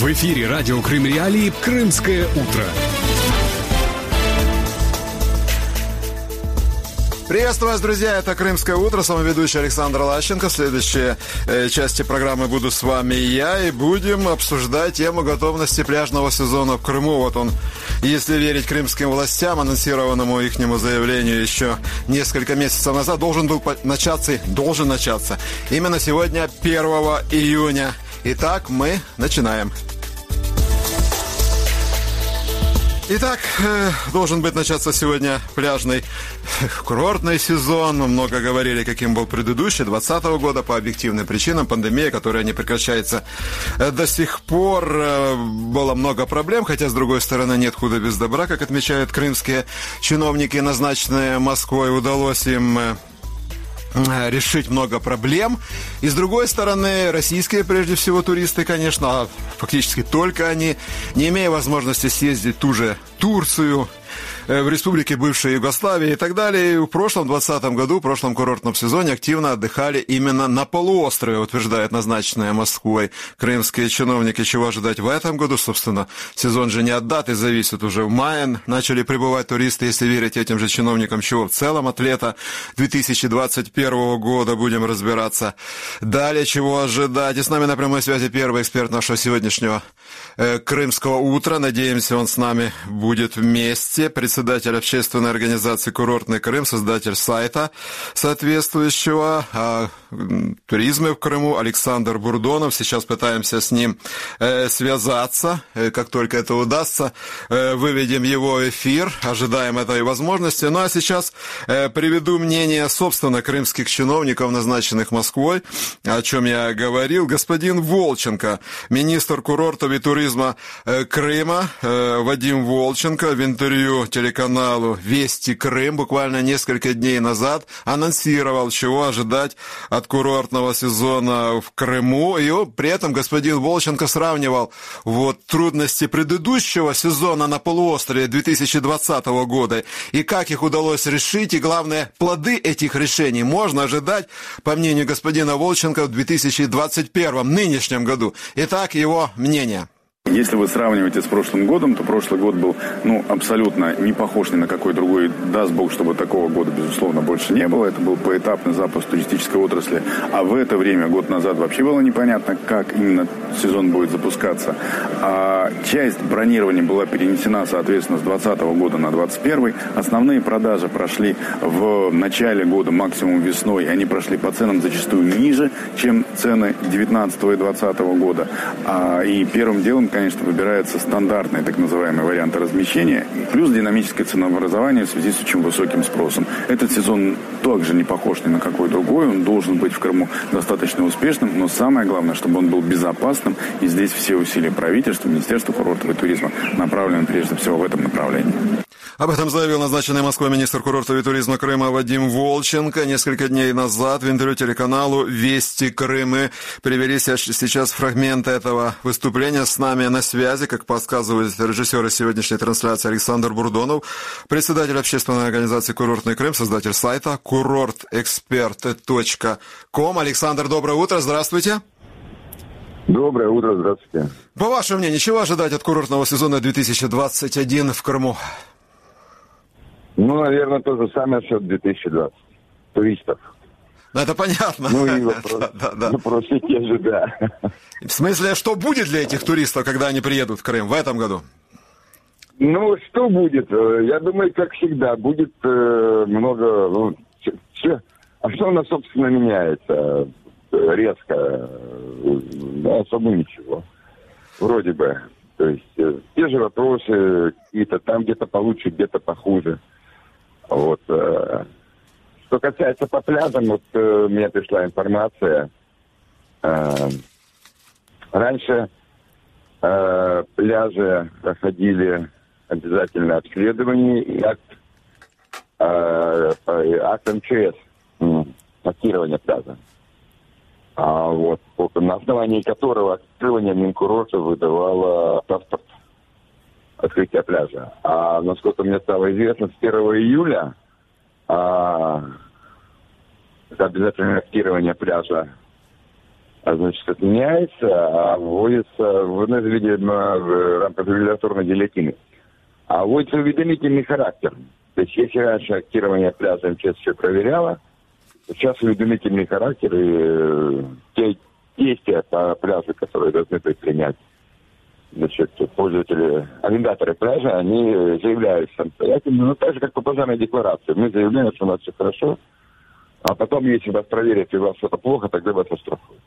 В эфире радио Крым Реалии «Крымское утро». Приветствую вас, друзья, это «Крымское утро», с вами ведущий Александр Лащенко. В следующей части программы буду с вами я, и будем обсуждать тему готовности пляжного сезона в Крыму. Вот он, если верить крымским властям, анонсированному ихнему заявлению еще несколько месяцев назад, должен начаться именно сегодня, 1 июня. Итак, мы начинаем. Итак, должен быть начаться сегодня пляжный курортный сезон. Много говорили, каким был предыдущий, 2020 года, по объективным причинам. Пандемия, которая не прекращается до сих пор. Было много проблем, хотя, с другой стороны, нет худа без добра, как отмечают крымские чиновники, назначенные Москвой. Удалось им решить много проблем. И, с другой стороны, российские, прежде всего, туристы, конечно, фактически только они, не имея возможности съездить в ту же Турцию, в республике бывшей Югославии и так далее, в прошлом 2020 году, в прошлом курортном сезоне активно отдыхали именно на полуострове, утверждают назначенные Москвой крымские чиновники. Чего ожидать в этом году? Собственно, сезон же не от даты зависит. Уже в мае начали прибывать туристы, если верить этим же чиновникам. Чего в целом от лета 2021 года, будем разбираться. Далее, чего ожидать? И с нами на прямой связи первый эксперт нашего сегодняшнего «Крымского утра». Надеемся, он с нами будет вместе. Председатель общественной организации «Курортный Крым», создатель сайта соответствующего о туризме в Крыму Александр Бурдонов. Сейчас пытаемся с ним связаться. Как только это удастся, выведем его в эфир. Ожидаем этой возможности. Ну а сейчас приведу мнение, собственно, крымских чиновников, назначенных Москвой, о чем я говорил. Господин Волченко, министр курортов и туризма Крыма, Вадим Волченко, в интервью телеканалу «Вести Крым» буквально несколько дней назад анонсировал, чего ожидать от курортного сезона в Крыму. И при этом господин Волченко сравнивал трудности предыдущего сезона на полуострове 2020 года и как их удалось решить, и, главное, плоды этих решений можно ожидать, по мнению господина Волченко, в 2021 нынешнем году. Итак, его мнение. Если вы сравниваете с прошлым годом, то прошлый год был абсолютно не похож ни на какой другой. Даст Бог, чтобы такого года, безусловно, больше не было. Это был поэтапный запуск туристической отрасли. А в это время, год назад, вообще было непонятно, как именно сезон будет запускаться. А часть бронирования была перенесена, соответственно, с 2020 года на 2021. Основные продажи прошли в начале года, максимум весной. Они прошли по ценам зачастую ниже, чем цены 2019 и 2020 года. И первым делом, конечно, выбираются стандартные так называемые варианты размещения, плюс динамическое ценообразование в связи с очень высоким спросом. Этот сезон также не похож ни на какой другой, он должен быть в Крыму достаточно успешным, но самое главное, чтобы он был безопасным, и здесь все усилия правительства, Министерства курортов и туризма направлены прежде всего в этом направлении. Об этом заявил назначенный Москвой министр курортов и туризма Крыма Вадим Волченко несколько дней назад в интервью телеканалу «Вести Крым». Мы привели сейчас фрагменты этого выступления. С нами на связи, как подсказывает режиссер сегодняшней трансляции, Александр Бурдонов, председатель общественной организации «Курортный Крым», создатель сайта kurortexpert.com. Александр, доброе утро, здравствуйте. Доброе утро, здравствуйте. По вашему мнению, чего ожидать от курортного сезона 2021 в Крыму? Наверное, то же самое, что 2020. Туристов. Это понятно. И вопросы те же, да. В смысле, что будет для этих туристов, когда они приедут в Крым в этом году? Что будет? Я думаю, как всегда, будет много... А что у нас, собственно, меняется резко? Особо ничего. Вроде бы. То есть те же вопросы какие-то, там где-то получше, где-то похуже. Что касается по пляжам, мне пришла информация. Раньше пляжи проходили обязательно обследование и акт МЧС, актирование пляжа. На основании которого актирование Минкурорта выдавало паспорт открытия пляжа. А насколько мне стало известно, с 1 июля это обязательное актирование пляжа значит, отменяется, а вводится, в виде в рамках регуляторной гильотины. А вводится уведомительный характер. То есть, если раньше актирование пляжа МЧС все проверяло, то сейчас уведомительный характер и те действия по пляжу, которые должны предпринять, значит, пользователи, арендаторы пляжа, они заявляют самостоятельно, ну, так же, как по пожарной декларации. Мы заявляем, что у нас все хорошо, а потом, если вас проверят и у вас что-то плохо, тогда вас оштрафуют.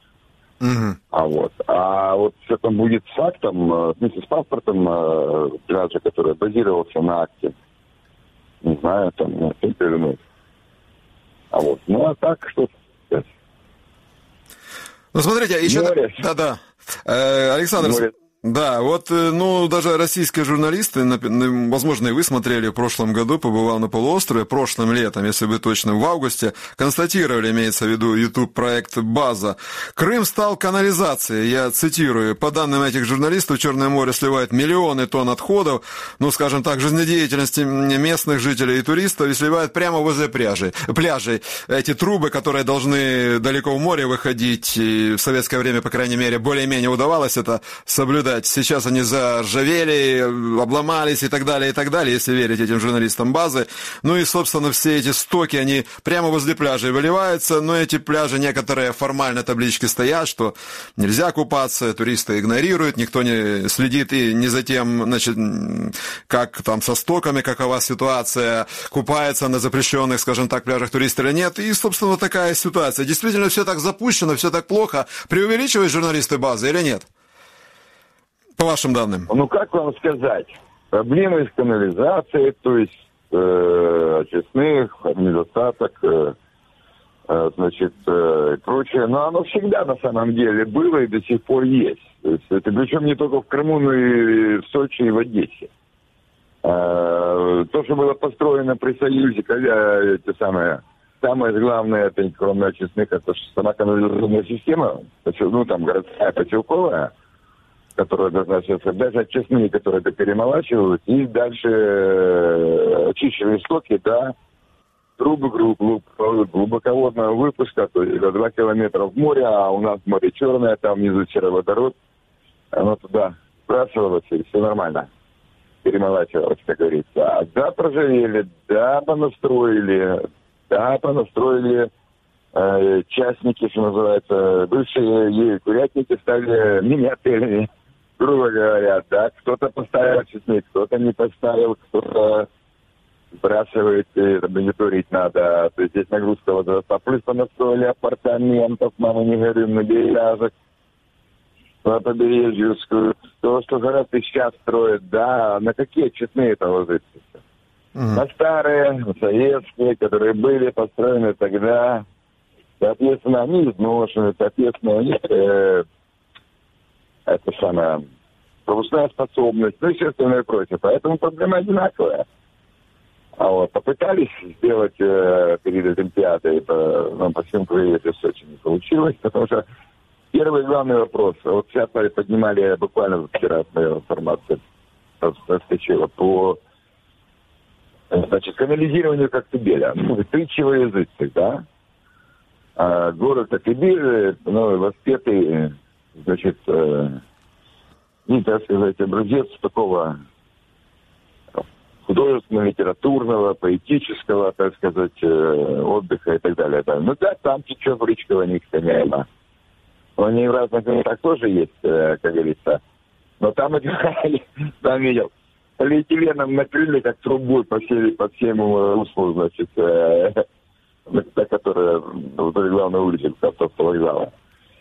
А вот что там будет с актом, вместе с паспортом пляжа, который базировался на акте, не знаю, там, только вернуть. Ну, а так, что сказать? Ну, смотрите, еще... Да-да. Александр... Да, вот, ну, даже российские журналисты, возможно, и вы смотрели в прошлом году, побывал на полуострове, прошлым летом, если быть точным, в августе, констатировали, имеется в виду YouTube-проект «База». Крым стал канализацией, я цитирую, по данным этих журналистов, Черное море сливает миллионы тонн отходов, ну, скажем так, жизнедеятельности местных жителей и туристов, и сливает прямо возле пляжей. Эти трубы, которые должны далеко в море выходить, и в советское время, по крайней мере, более-менее удавалось это соблюдать. Сейчас они заржавели, обломались и так далее, если верить этим журналистам базы. Ну и, собственно, все эти стоки, они прямо возле пляжей выливаются, но эти пляжи, некоторые формально таблички стоят, что нельзя купаться, туристы игнорируют, никто не следит и не за тем, значит, как там со стоками, какова ситуация, купается на запрещенных, скажем так, пляжах туристы или нет. И, собственно, такая ситуация. Действительно, все так запущено, все так плохо. Преувеличивают журналисты базы или нет? По вашим данным. Ну, как вам сказать? Проблемы с канализацией, то есть очистных, недостаток, значит, и прочее. Но оно всегда на самом деле было и до сих пор есть. То есть, это причем не только в Крыму, но и в Сочи, и в Одессе. То, что было построено при Союзе, когда самое главное, это кроме очистных, это сама канализационная система, ну, там, городская, поселковая, которая должна сейчас, даже очистные, которые это перемолачивают, и дальше очищенные стоки, да, трубы глубоководного выпуска, то есть до 2 километра в море, а у нас море черное, там внизу сероводород, оно туда сбрасывалось, и все нормально. Перемолачивалось, как говорится. Да, проживели, да, понастроили частники, что называется, бывшие курятники стали мини-отелями, грубо говоря, да, кто-то поставил очистник, кто-то не поставил, кто-то сбрасывает, это мониторить надо, то есть здесь нагрузка возрастла, плюс понастроили апартаментов, мама не говорим, на березах, по побережью, то, что города сейчас строят, да, на какие очистные это ложится? На старые, советские, которые были построены тогда, соответственно, они изношены, соответственно, у них это самая пропускная способность, ну и все остальное прочее. Поэтому проблема одинаковая. Попытались сделать перед Олимпиадой, по всем проектам в Сочи не получилось, потому что первый главный вопрос, вот сейчас поднимали, буквально вчера моя информация проскочила, по канализированию Коктебеля. Притчевый язык, да? Город Коктебель, воспетый, значит, так сказать, образец такого художественного, литературного, поэтического, так сказать, отдыха и так далее. Ну да, там течет речка Ваникская. Они в разных местах тоже есть, как говорится. Но там видел, полиэтиленом накрыли, как трубой по всем руслу, значит, которая вдоль главной улицы автовокзала.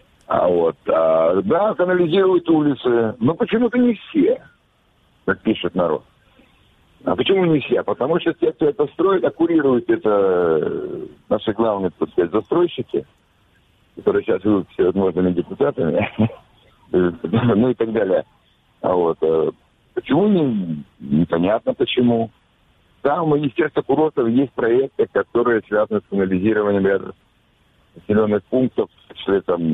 Да, канализируют улицы, но почему-то не все, как пишет народ. А почему не все? Потому что те, кто это строит, курируют это наши главные, так сказать, застройщики, которые сейчас идут всевозможными депутатами, ну и так далее. Почему? Непонятно почему. Там у Министерства курортов есть проекты, которые связаны с канализированием ряда населенных пунктов, что там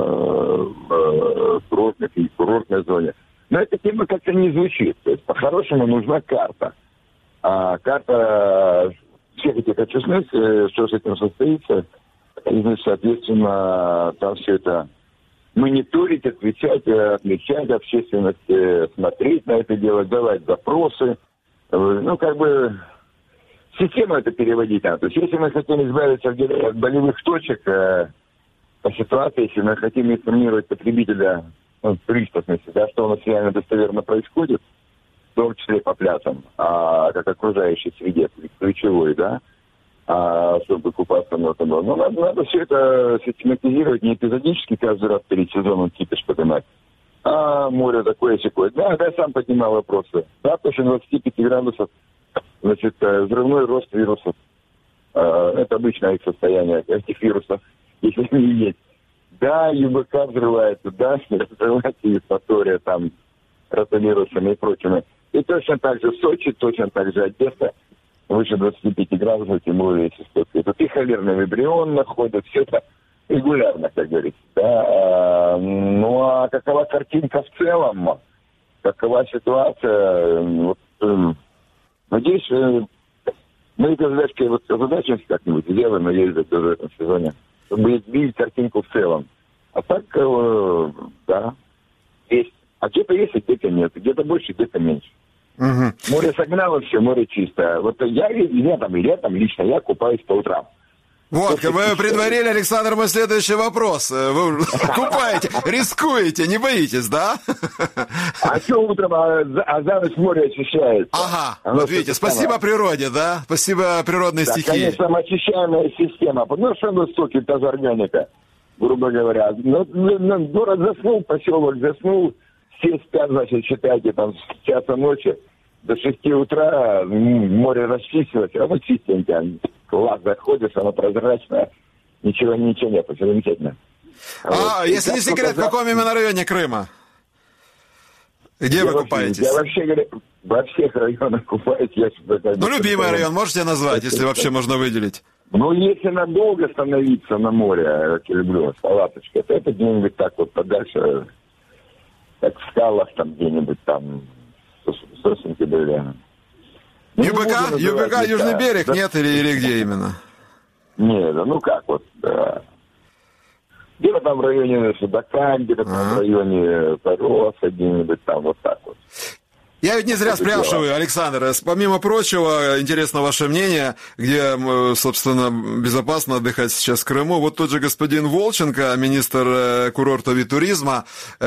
курортных и курортной зоне. Но эта тема как-то не звучит. То есть, по-хорошему, нужна карта. Карта всех этих очистных, что с этим состоится, и, значит, соответственно, там все это мониторить, отвечать общественности, смотреть на это дело, давать запросы. Ну, как бы систему это переводить надо. То есть, если мы хотим избавиться от болевых точек по ситуации, если мы хотим информировать потребителя в приступности, да, что у нас реально достоверно происходит, в том числе по пляжам, как окружающей среде, ключевой, да, чтобы купаться можно было. Но надо все это систематизировать, не эпизодически каждый раз перед сезоном кипиш поднимать. Море такое-сякое. Да, сам поднимал вопросы. Да, после 25 градусов, значит, взрывной рост вирусов. Это обычное их состояние, этих вирусов, если они есть. Да, ЮБК взрывается, да, взрывается Евпатория, там, ротавирусами и прочими. И точно так же в Сочи, точно так же Одесса, выше 25 градусов, тем более, если столько. Тут и холерный вибрион находят, все это регулярно, как говорится. Да. Ну, а какова картинка в целом? Какова ситуация? Вот, надеюсь, мы это задачи как-нибудь сделаем, надеюсь, в этом сезоне, чтобы видеть картинку в целом. А так, да, есть. А где-то есть, а где-то нет. Где-то больше, где-то меньше. Угу. Море согнало все, море чистое. Вот я летом лично, я купаюсь по утрам. Вот, вы предварили, Александр, мой следующий вопрос. Вы купаете, рискуете, не боитесь, да? А что утром, за ночь море очищается? Ага, вот видите, спасибо природе, да? Спасибо природной стихии. Конечно, самоочищаемая система. Ну, что высокий таза органика, грубо говоря. Город заснул, поселок заснул, все спят, значит, считайте, там, с часа ночи до 6 утра море расчистилось, оно чистенькое. Класс, заходишь, оно прозрачное, ничего нет, все замечательно. Если не секрет, в каком именно районе Крыма? Где вы купаетесь? Я вообще, говорю, во всех районах купаюсь. Любимый район можете назвать, если вообще можно выделить? Ну, если надолго становиться на море, как я люблю, с палаточкой, то это где-нибудь так вот подальше, как в скалах там где-нибудь там, сосенки были. ЮБК, Южный берег, да. Нет, или где именно? Нет, ну как вот, да. Где-то там в районе Судака, где-то там в районе Тароса, где-нибудь там вот так вот. Я ведь не зря спрашиваю, Александр, помимо прочего, интересно ваше мнение, где, собственно, безопасно отдыхать сейчас в Крыму. Вот тот же господин Волченко, министр курортов и туризма,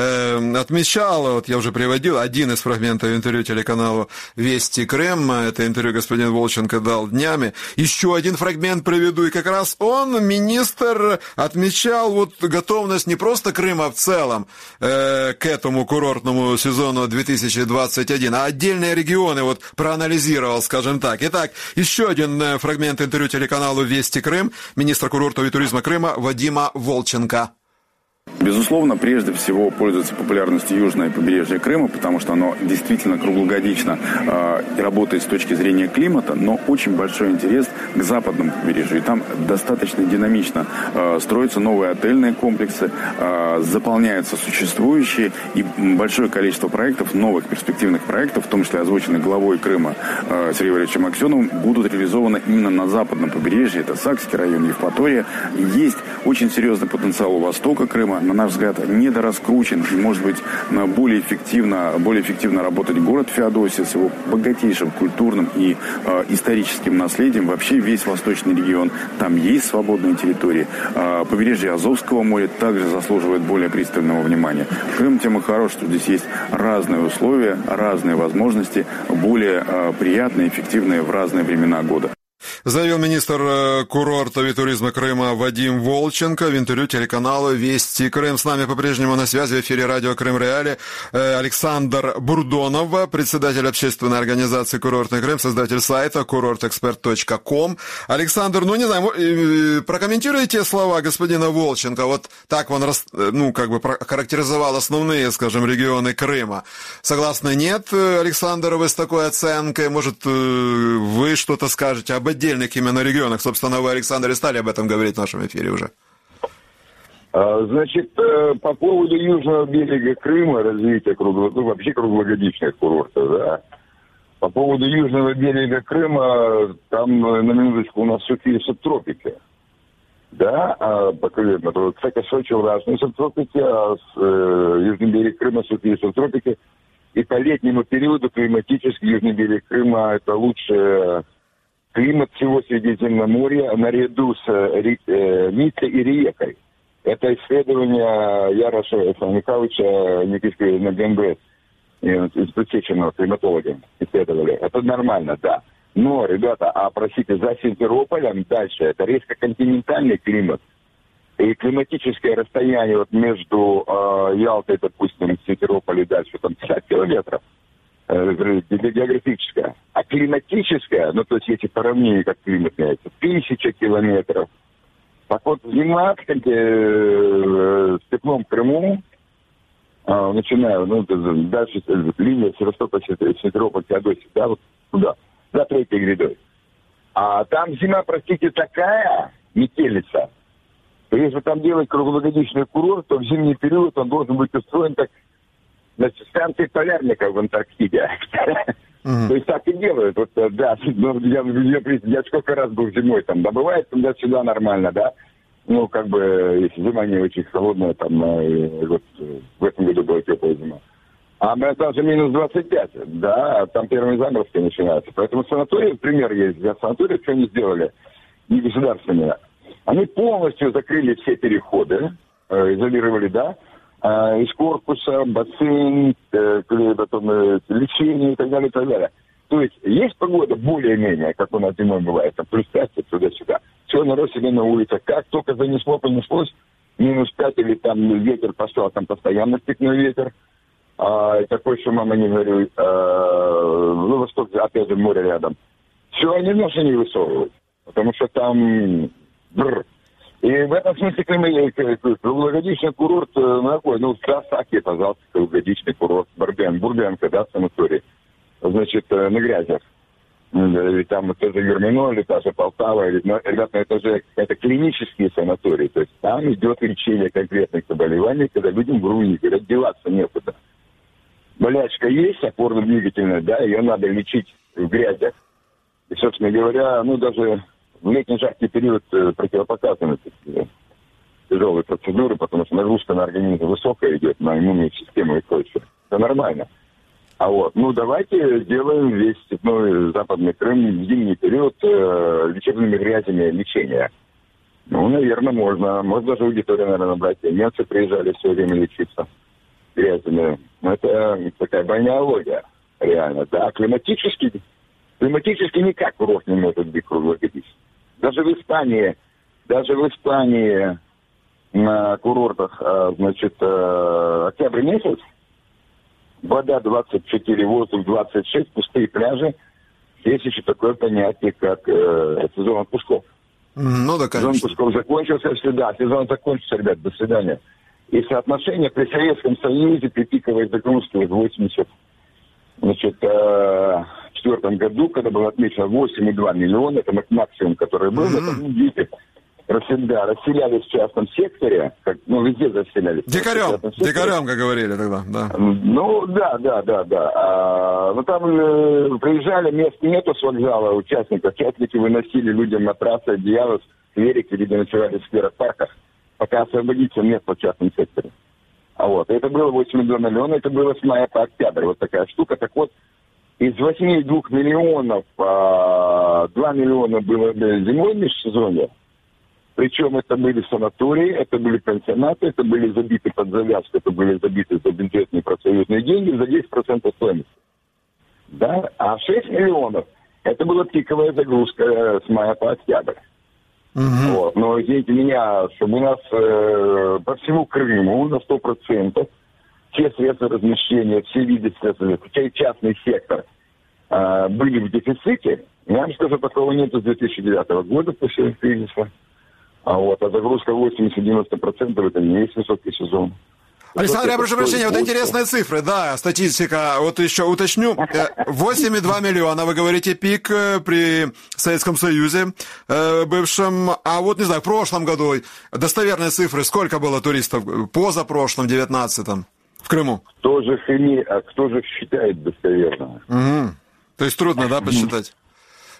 отмечал, вот я уже приводил один из фрагментов интервью телеканалу «Вести Крым», это интервью господин Волченко дал днями. Еще один фрагмент приведу, и как раз он, министр, отмечал вот готовность не просто Крыма в целом к этому курортному сезону 2021, а отдельные регионы вот проанализировал, скажем так. Итак, еще один фрагмент интервью телеканалу «Вести Крым», министр курортов и туризма Крыма Вадима Волченко. Безусловно, прежде всего пользуется популярностью южное побережье Крыма, потому что оно действительно круглогодично работает с точки зрения климата, но очень большой интерес к западному побережью. И там достаточно динамично строятся новые отельные комплексы, заполняются существующие, и большое количество проектов, новых перспективных проектов, в том числе озвученных главой Крыма Сергеем Валерьевичем Аксеновым, будут реализованы именно на западном побережье. Это Сакский район, Евпатория. Есть очень серьезный потенциал у востока Крыма, на наш взгляд, недораскручен, и, может быть, более эффективно работать город Феодосия с его богатейшим культурным и историческим наследием. Вообще весь восточный регион, там есть свободные территории. Побережье Азовского моря также заслуживает более пристального внимания. Крым тем и хорош, что здесь есть разные условия, разные возможности, более приятные, эффективные в разные времена года. Заявил министр курортов и туризма Крыма Вадим Волченко в интервью телеканалу «Вести Крым». С нами по-прежнему на связи в эфире радио «Крым Реали» Александр Бурдонов, председатель общественной организации «Курортный Крым», создатель сайта kurortexpert.com. Александр, не знаю, прокомментируйте слова господина Волченко. Вот так он, характеризовал основные, скажем, регионы Крыма. Согласны, нет, Александр, вы с такой оценкой? Может, вы что-то скажете об отдельных именно регионах? Собственно, вы, Александр, и стали об этом говорить в нашем эфире уже. Значит, по поводу южного берега Крыма, развития вообще круглогодичных курортов, да. По поводу южного берега Крыма, там, на минуточку, у нас сухие субтропики. Да, по климату. Кстати, Сочи влажные субтропики, а южный берег Крыма сухие субтропики. И по летнему периоду климатически южный берег Крыма – это лучший климат всего Средиземноморья наряду с Ниццей и Риекой. Это исследование Яроша Михайловича Никитского на ГМБС, из просвещенного климатолога исследовали. Это нормально, да. Но, ребята, простите, за Симферополем дальше это резко континентальный климат. И климатическое расстояние вот между Ялтой, допустим, Симферополем и дальше, там 50 километров, географическое. А климатическое, ну, то есть если по равнине, как климат меняется, 1000 километров. Так вот, зима в теплом Крыму, начиная, ну, дальше линия Севастополь, Симферополь, Феодосия, да, вот туда, за третьей грядой. А там зима, простите, такая метелица. Если там делать круглогодичный курорт, то в зимний период он должен быть устроен как, значит, станция полярников в Антарктиде. То есть так и делают. Вот, да, я сколько раз был зимой там, да, бывает туда-сюда нормально, да. Ну, как бы, если зима не очень холодная, там, вот в этом году была теплая зима. А даже минус 25, да, там первые заморозки начинаются. Поэтому санатории, пример есть, для санаториев что они сделали, не государственные. Они полностью закрыли все переходы, изолировали, да, из корпуса, бассейн, лечение и так далее, и так далее. То есть погода более-менее, как у нас зимой бывает, там плюс 5, туда-сюда. Все народ себе на улицах. Как только понеслось, минус 5 или там ветер пошел, там постоянно степной ветер. Такой, что мама не говорю, ну, восток, опять же, море рядом. Все, они носы не высовывают, потому что там... И в этом смысле круглогодичный курорт, ну, в Саке, пожалуйста, круглогодичный курорт, Бурбенка, да, санаторий, значит, на Грязях. Или там тоже Ермино, или та же Полтава, ребята, это же какие-то клинические санатории, то есть там идет лечение конкретных заболеваний, когда людям в руине, когда деваться некуда. Болячка есть, опорно-двигательная, да, ее надо лечить в Грязях. И, собственно говоря, ну, даже в летний жаркий период противопоказаны тяжелые процедуры, потому что нагрузка на организм высокая идет, на иммунную систему и прочее. Это нормально. А вот, ну, давайте сделаем весь степной Западный Крым в зимний период лечебными грязями лечения. Ну, наверное, можно. Можно даже аудиторию, наверное, набрать. Немцы приезжали все время лечиться грязями. Ну, это такая балнеология, реально. Да, климатически никак курорт не может быть круглогодичным. Даже в Испании на курортах, значит, октябрь месяц, вода 24, воздух 26, пустые пляжи. Есть еще такое понятие, как сезон отпусков. Ну да, конечно. Сезон отпусков закончился, сезон закончился, ребят, до свидания. И соотношение при Советском Союзе, при пиковой загрузке в 1984 году, когда было отмечено 8,2 миллиона, это максимум, который был, это дети расселялись в частном секторе, как, ну, везде расселялись. Дикарем, как говорили тогда, да. Ну, да. Но там приезжали, мест нету с вокзала участников. Участники выносили людям матрасы, одеяла, скверики, люди ночевали в скверах, парках, пока освободится место в частном секторе. А вот, это было 8,2 миллиона, это было с мая по октябрь, вот такая штука. Так вот, из 8,2 миллионов 2 миллиона было зимой в межсезонье. Причем это были санатории, это были пансионаты, это были забиты под завязку, это были забиты за бюджетные профсоюзные деньги за 10% стоимости. Да? А 6 миллионов это была пиковая загрузка с мая по октябрь. Вот. Но извините меня, чтобы у нас по всему Крыму на 100% все средства размещения, все виды средств, включая частный сектор, были в дефиците. Я вам скажу, такого нет с 2009 года после кризиса. А загрузка 80-90% это не есть высокий сезон. Александр, я прошу прощения, вот интересные цифры, да, статистика, вот еще уточню, 8,2 миллиона, вы говорите, пик при Советском Союзе бывшем, а вот, не знаю, в прошлом году достоверные цифры, сколько было туристов, позапрошлом, 19-м, в Крыму? Кто же считает достоверно? То есть трудно, да, посчитать?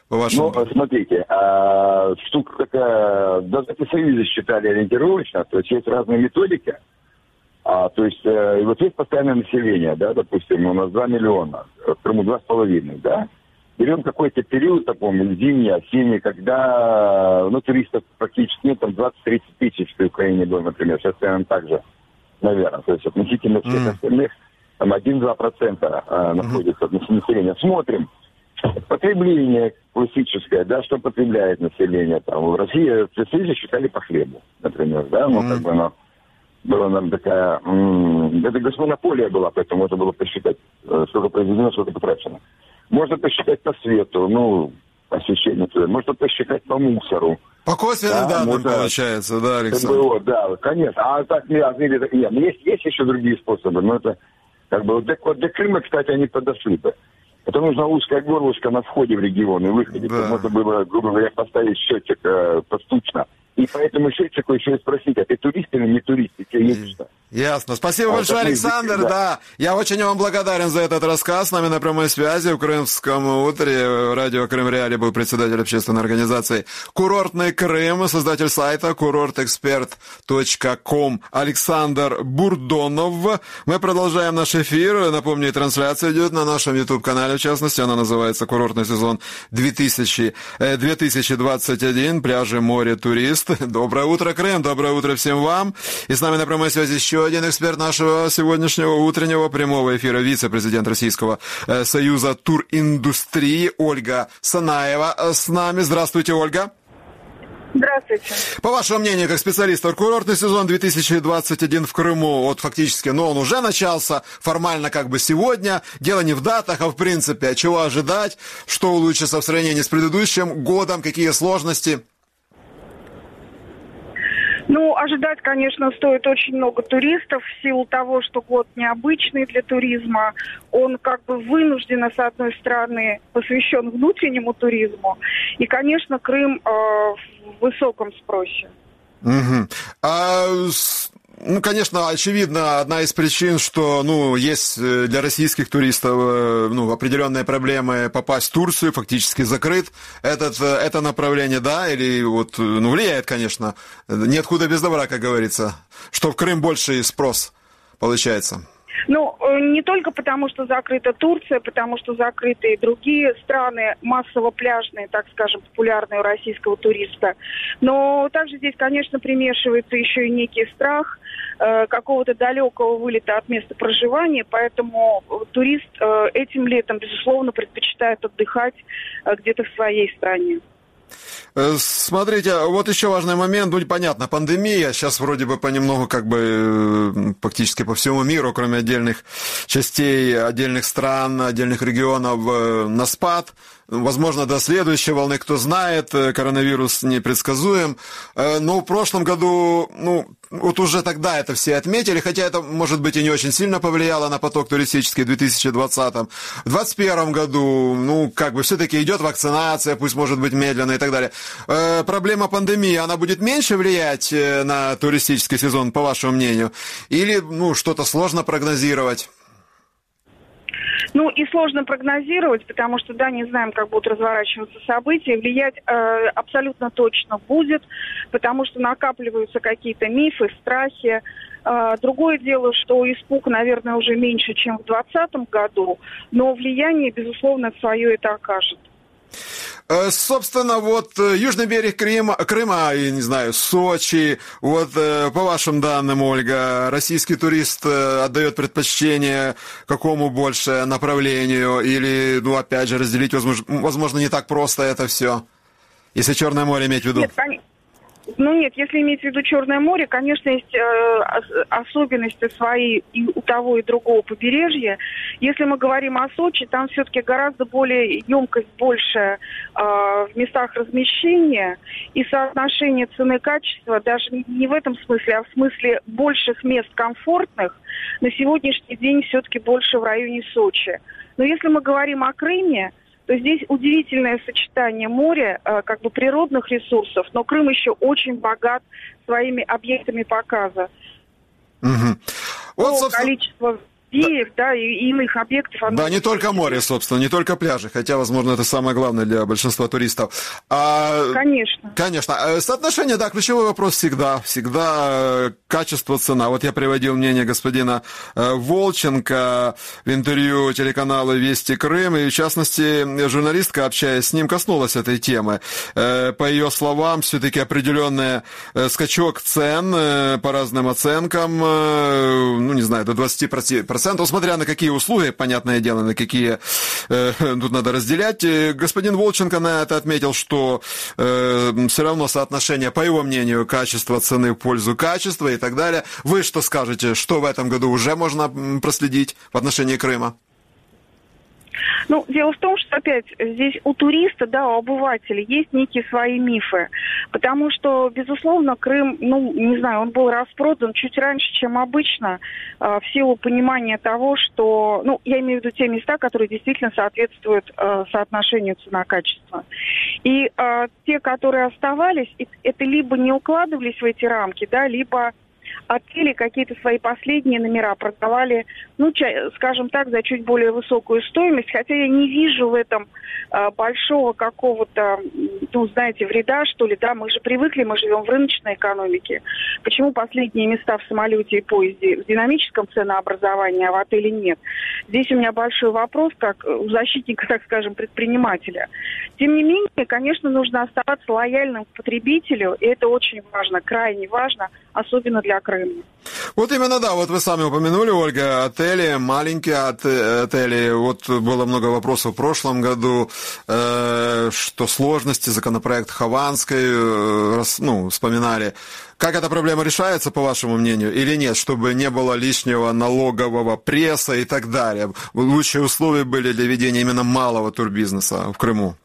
по вашему? Ну, смотрите, штука такая, даже союзы считали ориентировочно, то есть разные методики. То есть, вот есть постоянное население, да, допустим, у нас 2 миллиона, в Крыму 2,5, да. Берем какой-то период, такой, зимний, осенний, когда, туристов практически нет, там 20-30 тысяч в Украине было, например, сейчас наверное, так же, наверное, то есть относительно всех остальных, там 1-2% находится от населения. Смотрим, потребление классическое, да, что потребляет население, там, в России, в Союзе считали по хлебу, например, да, была нам такая, это госмонополия была, поэтому можно было посчитать, сколько произведено, сколько потрачено. Можно посчитать по свету, освещение, можно посчитать по мусору. По косвенным данным, получается, да, Александр? Да, конечно. А так нет, есть еще другие способы, но это для Крыма, кстати, они подошли бы. Это нужно узкое горлышко на входе в регион и выходе. Да. Можно было, грубо говоря, поставить счетчик постучно. И по этому счетчику еще и спросить, а ты турист или не турист? И тебе есть что? Ясно. Спасибо большое, Александр. Да. Я очень вам благодарен за этот рассказ. С нами на прямой связи в Крымском утре радио Крым Реалии был председатель общественной организации «Курортный Крым», создатель сайта kurortexpert.com Александр Бурдонов. Мы продолжаем наш эфир. Напомню, трансляция идет на нашем YouTube-канале, в частности. Она называется «Курортный сезон 2021. Пляжи, море, турист». Доброе утро, Крым. Доброе утро всем вам. И с нами на прямой связи еще один эксперт нашего сегодняшнего утреннего прямого эфира, вице-президент Российского союза туриндустрии Ольга Санаева с нами. Здравствуйте, Ольга. Здравствуйте. По вашему мнению, как специалиста, курортный сезон 2021 в Крыму, вот фактически, он уже начался, формально как бы сегодня. Дело не в датах, а в принципе, чего ожидать, что улучшится в сравнении с предыдущим годом, какие сложности? Ожидать, конечно, стоит очень много туристов в силу того, что год необычный для туризма. Он как бы вынужденно, с одной стороны, посвящен внутреннему туризму. И, конечно, Крым в высоком спросе. Угу. Конечно, очевидно, одна из причин, что, есть для российских туристов, определенные проблемы попасть в Турцию, фактически закрыт это направление, да, или влияет, конечно, ниоткуда без добра, как говорится, что в Крым больше спрос получается. Не только потому, что закрыта Турция, потому что закрыты и другие страны, массово пляжные, так скажем, популярные у российского туриста. Но также здесь, конечно, примешивается еще и некий страх какого-то далекого вылета от места проживания, поэтому турист этим летом, безусловно, предпочитает отдыхать где-то в своей стране. Смотрите, вот еще важный момент, понятно, пандемия, сейчас вроде бы понемногу практически по всему миру, кроме отдельных частей, отдельных стран, отдельных регионов, на спад. Возможно, до следующей волны, кто знает, коронавирус непредсказуем. Но в прошлом году, уже тогда это все отметили, хотя это, может быть, и не очень сильно повлияло на поток туристический в 2020-м. В 2021 году, все-таки идет вакцинация, пусть, может быть, медленно и так далее. Проблема пандемии, она будет меньше влиять на туристический сезон, по вашему мнению? Или, что-то сложно прогнозировать? И сложно прогнозировать, потому что, не знаем, как будут разворачиваться события. Влиять абсолютно точно будет, потому что накапливаются какие-то мифы, страхи. Другое дело, что испуг, наверное, уже меньше, чем в 2020 году, но влияние, безусловно, свое это окажет. Собственно, южный берег Крыма, я не знаю, Сочи, по вашим данным, Ольга, российский турист отдает предпочтение какому больше направлению или, опять же, разделить, возможно, не так просто это все, если Черное море иметь в виду? Нет, если иметь в виду Черное море, конечно, есть особенности свои и у того, и другого побережья. Если мы говорим о Сочи, там все-таки гораздо более емкость большая в местах размещения, и соотношение цены-качества даже не в этом смысле, а в смысле больших мест комфортных на сегодняшний день все-таки больше в районе Сочи. Но если мы говорим о Крыме, то здесь удивительное сочетание моря, природных ресурсов, но Крым еще очень богат своими объектами показа. Угу. Количество музеев, да, и иных объектов. Да, не только море, собственно, не только пляжи, хотя, возможно, это самое главное для большинства туристов. Конечно. Конечно. Соотношение, да, ключевой вопрос всегда качество, цена. Вот я приводил мнение господина Волченко в интервью телеканала «Вести Крым», и, в частности, журналистка, общаясь с ним, коснулась этой темы. По ее словам, все-таки определенный скачок цен по разным оценкам, ну, не знаю, до 20%, смотря на какие услуги, понятное дело, на какие тут надо разделять. Господин Волченко на это отметил, что все равно соотношение, по его мнению, качества цены в пользу качества и так далее. Вы что скажете, что в этом году уже можно проследить в отношении Крыма? Ну, дело в том, что, опять, здесь у туриста, да, у обывателя есть некие свои мифы. Потому что, безусловно, Крым, ну, не знаю, он был распродан чуть раньше, чем обычно, в силу понимания того, что, ну, я имею в виду те места, которые действительно соответствуют соотношению цена-качество. И те, которые оставались, это либо не укладывались в эти рамки, да, либо отели какие-то свои последние номера продавали, ну, скажем так, за чуть более высокую стоимость, хотя я не вижу в этом большого какого-то, ну, знаете, вреда, что ли, да, мы же привыкли, мы живем в рыночной экономике. Почему последние места в самолете и поезде в динамическом ценообразовании, а в отеле нет? Здесь у меня большой вопрос, как у защитника, так скажем, предпринимателя. Тем не менее, конечно, нужно оставаться лояльным к потребителю, и это очень важно, крайне важно, особенно для Крыма. Вот именно, да, вот вы сами упомянули, Ольга, отели, маленькие отели. Вот было много вопросов в прошлом году, что сложности, законопроект Хованской, ну, вспоминали. Как эта проблема решается, по вашему мнению, или нет, чтобы не было лишнего налогового пресса и так далее? Лучшие условия были для ведения именно малого турбизнеса в Крыму.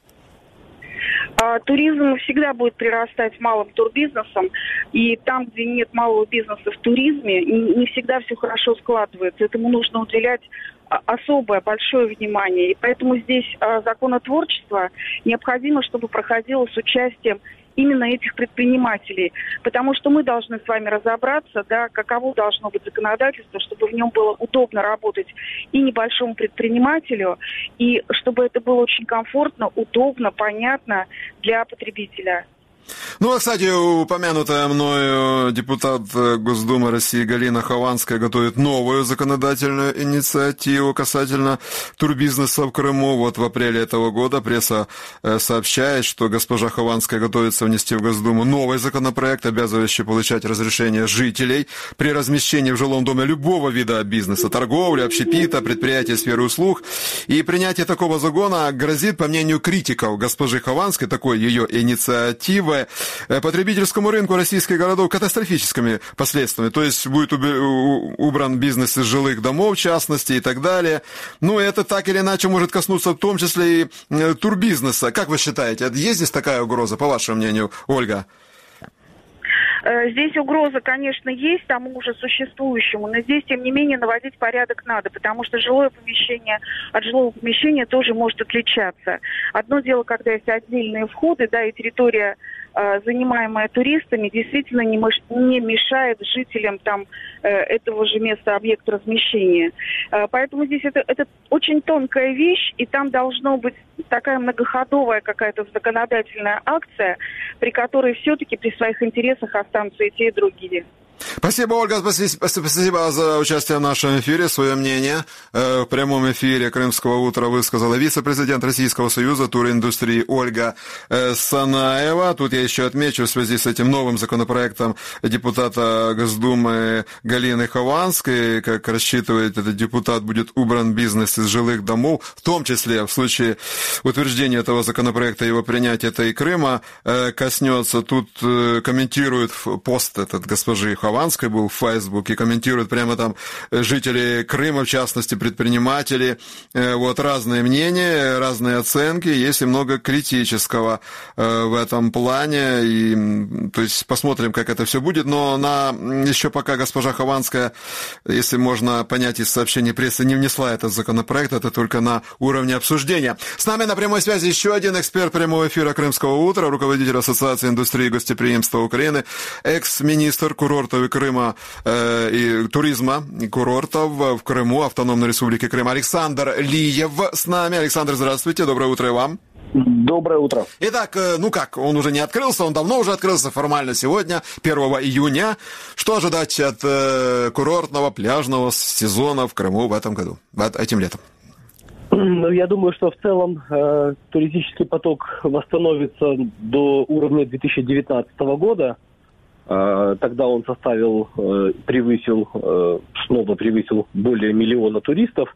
Туризм всегда будет прирастать малым турбизнесом, и там, где нет малого бизнеса в туризме, не всегда все хорошо складывается. Этому нужно уделять особое, большое внимание. И поэтому здесь законотворчество необходимо, чтобы проходило с участием именно этих предпринимателей. Потому что мы должны с вами разобраться, да, каково должно быть законодательство, чтобы в нем было удобно работать и небольшому предпринимателю, и чтобы это было очень комфортно, удобно, понятно для потребителя. Ну, а, кстати, упомянутая мною депутат Госдумы России Галина Хованская готовит новую законодательную инициативу касательно турбизнеса в Крыму. Вот в апреле этого года пресса сообщает, что госпожа Хованская готовится внести в Госдуму новый законопроект, обязывающий получать разрешение жителей при размещении в жилом доме любого вида бизнеса, торговли, общепита, предприятий сферы услуг. И принятие такого закона грозит, по мнению критиков госпожи Хованской, такой ее инициативы, потребительскому рынку российских городов катастрофическими последствиями. То есть будет убран бизнес из жилых домов, в частности, и так далее. Ну, это так или иначе может коснуться в том числе и турбизнеса. Как вы считаете, есть здесь такая угроза, по вашему мнению, Ольга? Здесь угроза, конечно, есть тому уже существующему, но здесь, тем не менее, наводить порядок надо, потому что жилое помещение от жилого помещения тоже может отличаться. Одно дело, когда есть отдельные входы, да, и территория, занимаемая туристами, действительно не мешает жителям там этого же места, объекта размещения. Поэтому здесь это очень тонкая вещь, и там должна быть такая многоходовая какая-то законодательная акция, при которой все-таки при своих интересах останутся и те, и другие. Спасибо, Ольга, спасибо за участие в нашем эфире. Свое мнение в прямом эфире «Крымского утра» высказала вице-президент Российского союза туриндустрии Ольга Санаева. Тут я еще отмечу в связи с этим новым законопроектом депутата Госдумы Галины Хованской, как рассчитывает этот депутат, будет убран бизнес из жилых домов, в том числе в случае утверждения этого законопроекта, его принятия, это и Крыма коснется. Тут комментирует пост этот госпожи Хованской был в Фейсбуке, комментируют прямо там жители Крыма, в частности, предприниматели. Вот разные мнения, разные оценки, есть и много критического в этом плане. И, то есть посмотрим, как это все будет. Но еще пока госпожа Хованская, если можно понять из сообщений прессы, не внесла этот законопроект, это только на уровне обсуждения. С нами на прямой связи еще один эксперт прямого эфира «Крымского утра», руководитель Ассоциации индустрии гостеприимства Украины, экс-министр курортов основе Крыма и туризма и курортов в Крыму, Автономной Республике Крым. Александр Лиев с нами. Александр, здравствуйте, доброе утро и вам. Доброе утро. Итак, он уже не открылся, он давно уже открылся формально сегодня, 1 июня. Что ожидать от курортного, пляжного сезона в Крыму в этом году, этим летом? Ну, я думаю, что в целом туристический поток восстановится до уровня 2019 года. Тогда он превысил более миллиона туристов.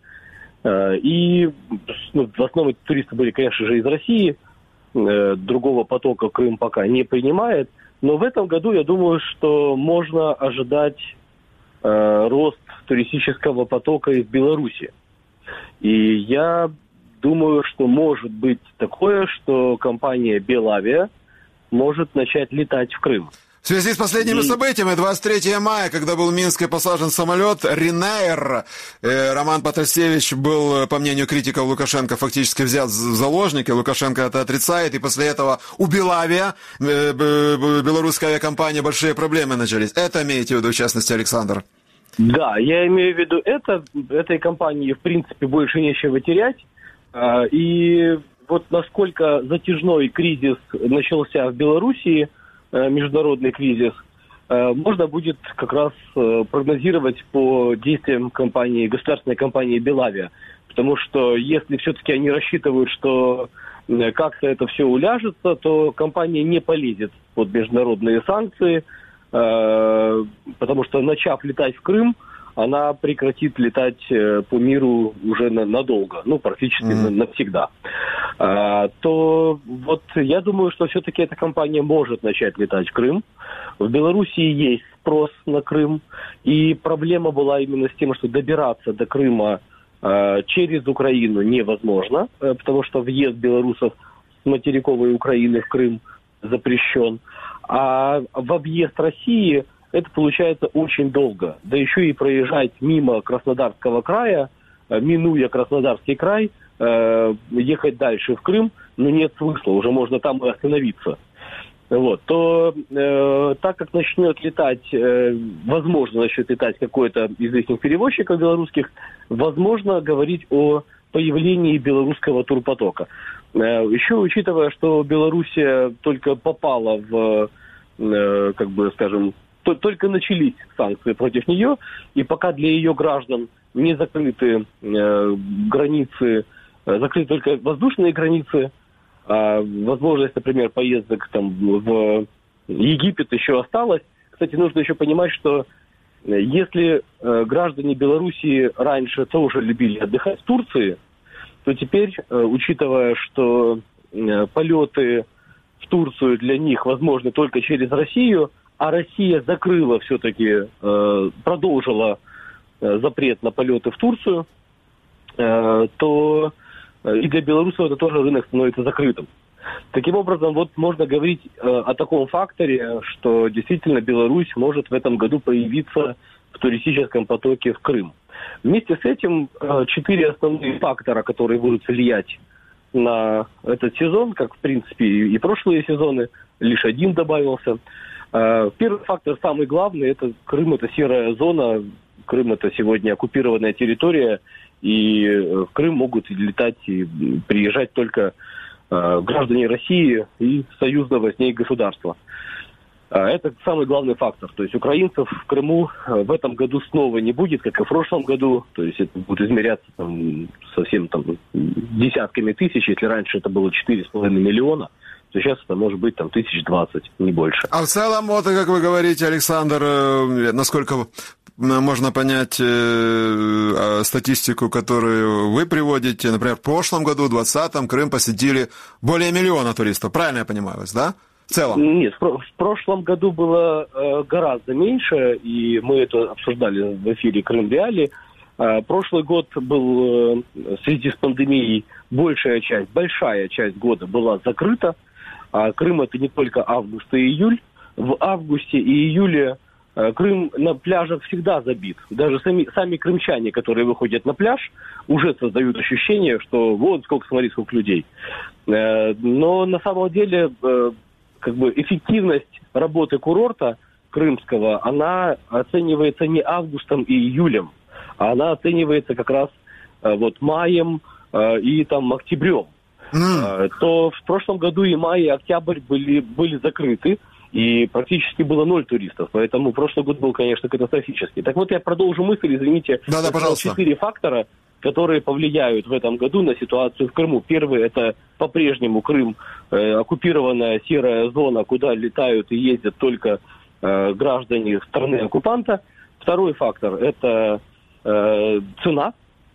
И в основном эти туристы были, конечно же, из России. Другого потока Крым пока не принимает. Но в этом году, я думаю, что можно ожидать рост туристического потока из Беларуси. И я думаю, что может быть такое, что компания «Белавия» может начать летать в Крым. В связи с последними событиями, 23 мая, когда был в Минске посажен самолет Ryanair, Роман Патрасевич был, по мнению критиков Лукашенко, фактически взят в заложники. Лукашенко это отрицает, и после этого у Белавия, белорусская авиакомпания, большие проблемы начались. Это имеете в виду, в частности, Александр? Да, я имею в виду этой компании, в принципе, больше нечего терять. И вот насколько затяжной кризис начался в Белоруссии, международный кризис, можно будет как раз прогнозировать по действиям государственной компании «Белавия». Потому что если все-таки они рассчитывают, что как-то это все уляжется, то компания не полезет под международные санкции, потому что, начав летать в Крым, она прекратит летать по миру уже надолго, практически навсегда. То вот я думаю, что все-таки эта компания может начать летать в Крым. В Белоруссии есть спрос на Крым, и проблема была именно с тем, что добираться до Крыма через Украину невозможно, потому что въезд белорусов с материковой Украины в Крым запрещен. А в объезд России это получается очень долго. Да еще и проезжать мимо Краснодарского края, минуя Краснодарский край, ехать дальше в Крым, нет смысла, уже можно там и остановиться. То так как начнет летать, возможно, начнет летать какой-то из этих перевозчиков белорусских, возможно говорить о появлении белорусского турпотока. Еще учитывая, что Белоруссия только попала в, только начались санкции против нее, и пока для ее граждан не закрыты границы, закрыты только воздушные границы, а возможность, например, поездок в Египет еще осталась. Кстати, нужно еще понимать, что если граждане Белоруссии раньше тоже любили отдыхать в Турции, то теперь, учитывая, что полеты в Турцию для них возможны только через Россию, а Россия закрыла все-таки, продолжила запрет на полеты в Турцию, то и для белорусов это тоже рынок становится закрытым. Таким образом, можно говорить о таком факторе, что действительно Беларусь может в этом году появиться в туристическом потоке в Крым. Вместе с этим 4 основные фактора, которые будут влиять на этот сезон, как в принципе и прошлые сезоны, лишь один добавился. Первый фактор, самый главный, это Крым, это серая зона, Крым это сегодня оккупированная территория, и в Крым могут летать и приезжать только граждане России и союзного с ней государства. Это самый главный фактор. То есть украинцев в Крыму в этом году снова не будет, как и в прошлом году. То есть это будет измеряться совсем десятками тысяч. Если раньше это было 4,5 миллиона, то сейчас это может быть 1020, не больше. А в целом, как вы говорите, Александр, насколько можно понять статистику, которую вы приводите, например, в прошлом году, в 2020-м, Крым посетили более миллиона туристов. Правильно я понимаю вас, да? В целом? Нет, в прошлом году было гораздо меньше, и мы это обсуждали в эфире «Крым Реалии». Прошлый год был в связи с пандемией, большая часть года была закрыта. Крым это не только август и июль. В августе и июле Крым на пляжах всегда забит. Даже сами крымчане, которые выходят на пляж, уже создают ощущение, что сколько людей. Но на самом деле эффективность работы курорта крымского, она оценивается не августом и июлем, а она оценивается как раз вот маем и там октябрем. То в прошлом году и май, и октябрь были закрыты, и практически было 0 туристов. Поэтому прошлый год был, конечно, катастрофический. Так вот, я продолжу мысль, извините. Да, пожалуйста. 4 фактора, которые повлияют в этом году на ситуацию в Крыму. Первый – это по-прежнему Крым, оккупированная серая зона, куда летают и ездят только граждане страны-оккупанта. Второй фактор – это цена.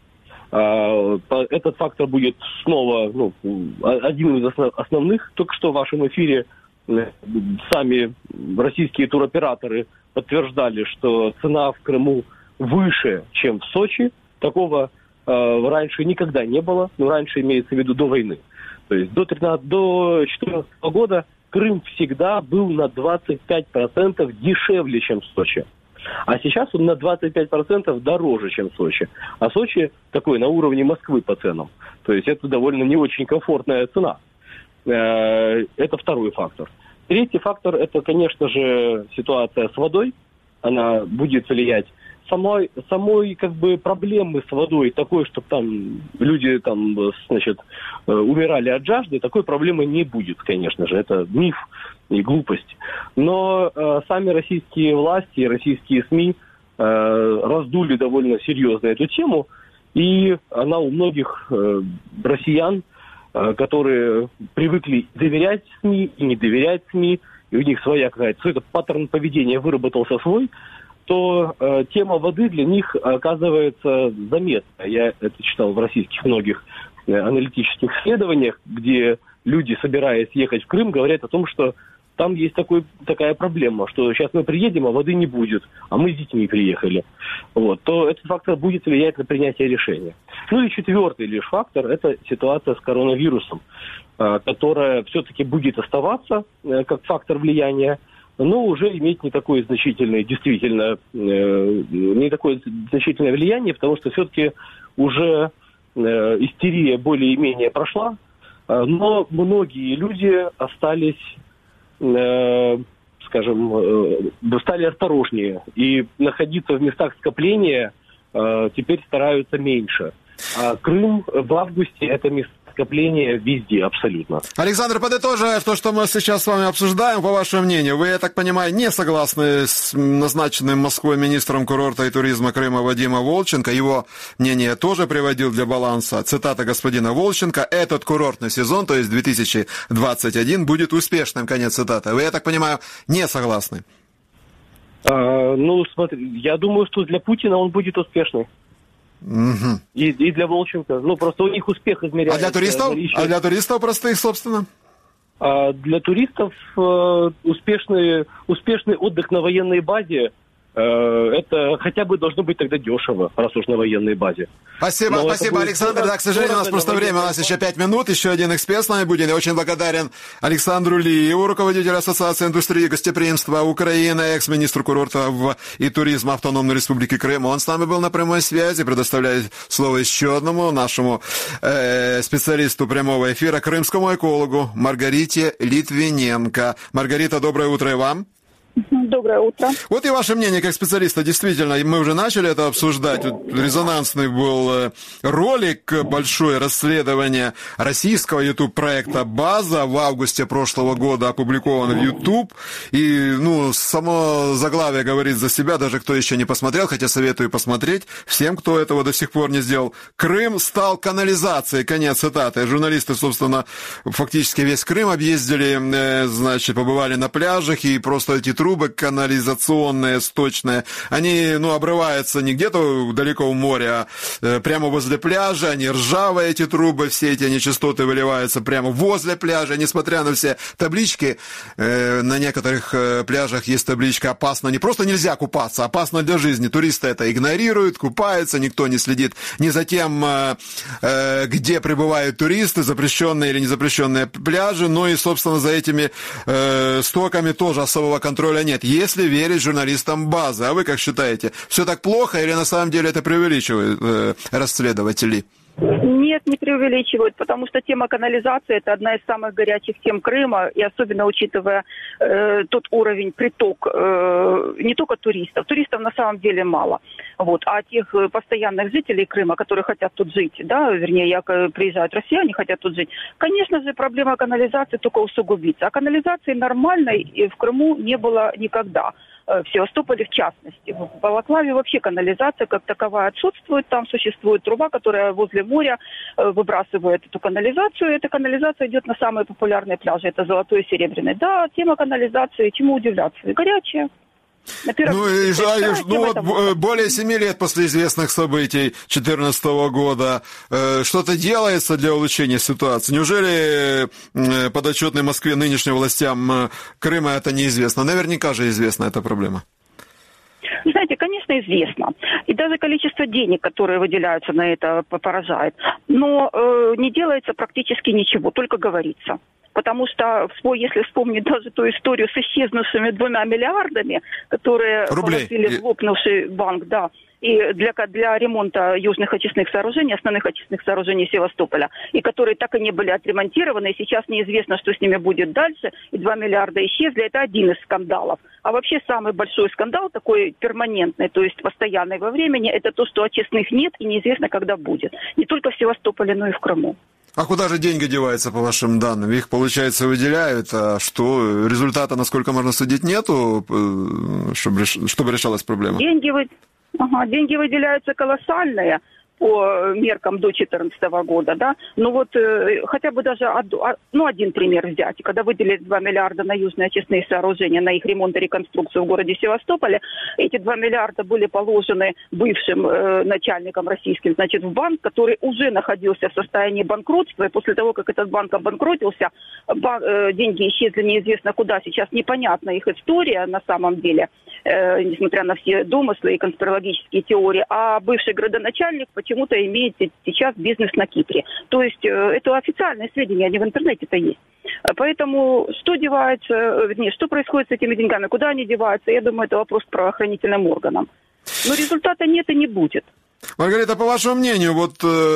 Этот фактор будет снова один из основных. Только что в вашем эфире сами российские туроператоры подтверждали, что цена в Крыму выше, чем в Сочи. Такого раньше никогда не было. Раньше имеется в виду до войны. То есть до 2014 года Крым всегда был на 25% дешевле, чем Сочи. А сейчас он на 25% дороже, чем Сочи. А Сочи такой на уровне Москвы по ценам. То есть это довольно не очень комфортная цена. Это второй фактор. Третий фактор – это, конечно же, ситуация с водой. Она будет влиять. Самой как бы проблемы с водой такой, чтобы там люди умирали от жажды, такой проблемы не будет, конечно же. Это миф и глупость. Но сами российские власти, российские СМИ раздули довольно серьезно эту тему, и она у многих россиян, которые привыкли доверять СМИ и не доверять СМИ, и у них своя какая-то, этот паттерн поведения выработался свой, то тема воды для них оказывается заметна. Я это читал в российских многих аналитических исследованиях, где люди, собираясь ехать в Крым, говорят о том, что там есть такая проблема, что сейчас мы приедем, а воды не будет, а мы с детьми приехали. Вот, то этот фактор будет влиять на принятие решения. И четвертый лишь фактор – это ситуация с коронавирусом, которая все-таки будет оставаться как фактор влияния, но уже иметь не такое значительное влияние, потому что все-таки уже истерия более-менее прошла, но многие люди остались, стали осторожнее, и находиться в местах скопления теперь стараются меньше. А Крым в августе – это место скопления везде абсолютно. Александр, подытоживая то, что мы сейчас с вами обсуждаем, по вашему мнению, вы, я так понимаю, не согласны с назначенным Москвой министром курорта и туризма Крыма Вадима Волченко. Его мнение тоже приводил для баланса. Цитата господина Волченко: «Этот курортный сезон, то есть 2021, будет успешным». Конец цитаты. Вы, я так понимаю, не согласны? Смотри, я думаю, что для Путина он будет успешный. Угу. И для Волченко. Просто у них успех измеряется. А для туристов? А для туристов простых, собственно? Для туристов успешный отдых на военной базе, это хотя бы должно быть тогда дешево, раз уж на военной базе. Спасибо, Александр. Да, к сожалению, у нас просто время, у нас еще 5 минут, еще один эксперт с нами будет. Я очень благодарен Александру Лиеву, руководителю Ассоциации индустрии гостеприимства Украины, экс-министру курорта и туризма Автономной Республики Крым. Он с нами был на прямой связи. Предоставляю слово еще одному нашему специалисту прямого эфира, крымскому экологу Маргарите Литвиненко. Маргарита, доброе утро и вам. Доброе утро. Вот и ваше мнение как специалиста. Действительно, мы уже начали это обсуждать. Резонансный был ролик, большое расследование российского YouTube-проекта «База» в августе прошлого года опубликовано в YouTube. И, само заглавие говорит за себя, даже кто еще не посмотрел, хотя советую посмотреть всем, кто этого до сих пор не сделал. «Крым стал канализацией», конец цитаты. Журналисты, собственно, фактически весь Крым объездили, побывали на пляжах, и просто эти трубы канализационные, сточные, они, обрываются не где-то далеко в море, а прямо возле пляжа, они ржавые, эти трубы, все эти нечистоты выливаются прямо возле пляжа, несмотря на все таблички, на некоторых пляжах есть табличка «Опасно», не просто нельзя купаться, опасно для жизни, туристы это игнорируют, купаются, никто не следит ни за тем, где прибывают туристы, запрещенные или незапрещенные пляжи, но и, собственно, за этими стоками тоже особого контроля нет, если верить журналистам «Базы». А вы как считаете, все так плохо или на самом деле это преувеличивают расследователи? Нет, Нет, не преувеличивают, потому что тема канализации – это одна из самых горячих тем Крыма, и особенно учитывая тот уровень приток не только туристов. Туристов на самом деле мало. Вот. А тех постоянных жителей Крыма, которые хотят тут жить, да, вернее, приезжают россияне, хотят тут жить, конечно же, проблема канализации только усугубится. А канализации нормальной в Крыму не было никогда. В Севастополе в частности. В Балаклаве вообще канализация как таковая отсутствует. Там существует труба, которая возле моря выбрасывает эту канализацию. Эта канализация идет на самые популярные пляжи. Это Золотой и Серебряный. Да, тема канализации, чему удивляться? И горячая. Более 7 лет после известных событий 2014 года что-то делается для улучшения ситуации? Неужели подотчетной Москве нынешним властям Крыма это неизвестно? Наверняка же известна эта проблема. Знаете, конечно, известно. И даже количество денег, которые выделяются на это, поражает. Но не делается практически ничего, только говорится. Потому что, если вспомнить даже ту историю с исчезнувшими 2 миллиардами, которые положили в лопнувший банк, да, и для ремонта южных очистных сооружений, основных очистных сооружений Севастополя, и которые так и не были отремонтированы, и сейчас неизвестно, что с ними будет дальше, и 2 миллиарда исчезли, это один из скандалов. А вообще самый большой скандал, такой перманентный, то есть постоянный во времени, это то, что очистных нет и неизвестно, когда будет. Не только в Севастополе, но и в Крыму. А куда же деньги деваются, по вашим данным? Их, получается, выделяют, а что, результата, насколько можно судить, нету, чтобы решалась проблема? Деньги выделяются колоссальные по меркам до 2014 года, да, но вот хотя бы даже один пример взять. Когда выделили 2 миллиарда на южные очистные сооружения, на их ремонт и реконструкцию в городе Севастополе, эти 2 миллиарда были положены бывшим начальником российским, значит, в банк, который уже находился в состоянии банкротства, и после того, как этот банк обанкротился, деньги исчезли неизвестно куда. Сейчас непонятна их история на самом деле, несмотря на все домыслы и конспирологические теории, а бывший градоначальник почему-то имеет сейчас бизнес на Кипре. То есть это официальные сведения, они в интернете-то есть. Поэтому что девается, что происходит с этими деньгами, куда они деваются, я думаю, это вопрос к правоохранительным органам. Но результата нет и не будет. Маргарита, по вашему мнению, вот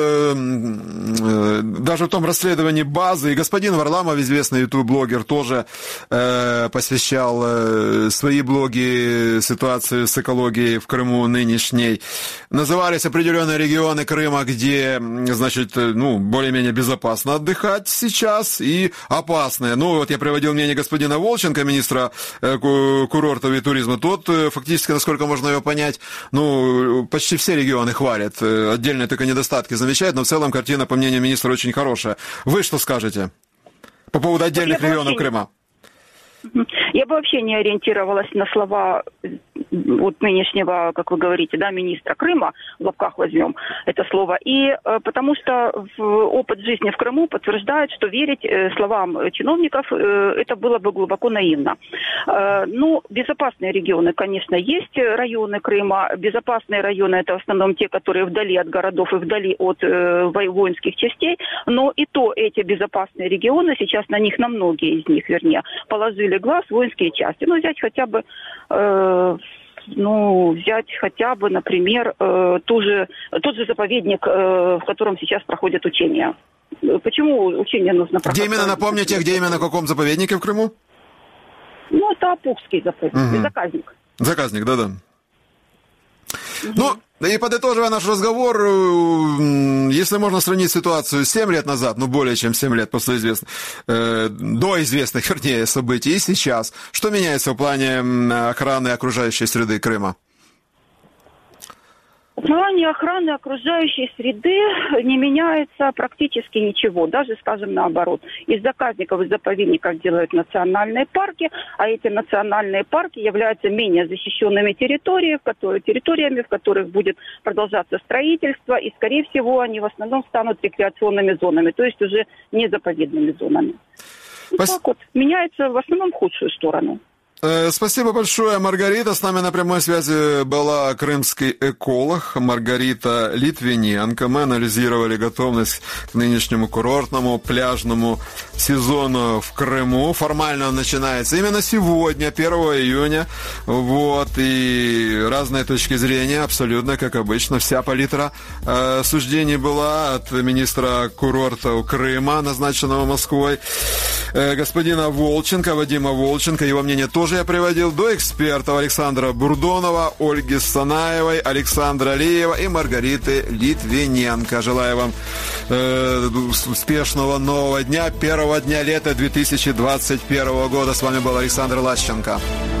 даже в том расследовании базы, и господин Варламов, известный ютуб-блогер, тоже посвящал свои блоги ситуации с экологией в Крыму нынешней. Назывались определенные регионы Крыма, где, значит, более-менее безопасно отдыхать сейчас, и опасные. Вот я приводил мнение господина Волченко, министра курортов и туризма. Тот, фактически, насколько можно его понять, почти все регионы хвалят. Отдельные только недостатки замечают, но в целом картина, по мнению министра, очень хорошая. Вы что скажете по поводу отдельных регионов Крыма? Я бы вообще не ориентировалась на слова вот нынешнего, как вы говорите, да, министра Крыма, в лапках возьмем это слово, и потому что опыт жизни в Крыму подтверждает, что верить словам чиновников это было бы глубоко наивно. Безопасные регионы, конечно, есть районы Крыма. Безопасные районы это в основном те, которые вдали от городов и вдали от воинских частей, но и то эти безопасные регионы, сейчас на них, на многие из них, вернее, положили глаз воинские части. Взять хотя бы, например, тот же заповедник, в котором сейчас проходят учения. Почему учения нужно проходить? Где именно, напомните, где именно, в каком заповеднике в Крыму? Это Апухский заповедник, Заказник. Заказник, да-да. И подытоживая наш разговор, если можно сравнить ситуацию 7 лет назад, более чем 7 лет после до известных, событий, и сейчас, что меняется в плане охраны окружающей среды Крыма? В плане охраны окружающей среды не меняется практически ничего, даже, скажем, наоборот. Из заказников и заповедников делают национальные парки, а эти национальные парки являются менее защищенными территориями, в которых будет продолжаться строительство, и, скорее всего, они в основном станут рекреационными зонами, то есть уже не заповедными зонами. Так вот, меняется в основном в худшую сторону. Спасибо большое, Маргарита. С нами на прямой связи была крымский эколог Маргарита Литвиненко. Мы анализировали готовность к нынешнему курортному пляжному сезону в Крыму. Формально он начинается именно сегодня, 1 июня. Вот, и разные точки зрения, абсолютно, как обычно. Вся палитра суждений была от министра курорта Крыма, назначенного Москвой, господина Волченко, Вадима Волченко. Его мнение тоже я приводил, до экспертов Александра Бурдонова, Ольги Санаевой, Александра Алиева и Маргариты Литвиненко. Желаю вам успешного нового дня, первого дня лета 2021 года. С вами был Александр Лащенко.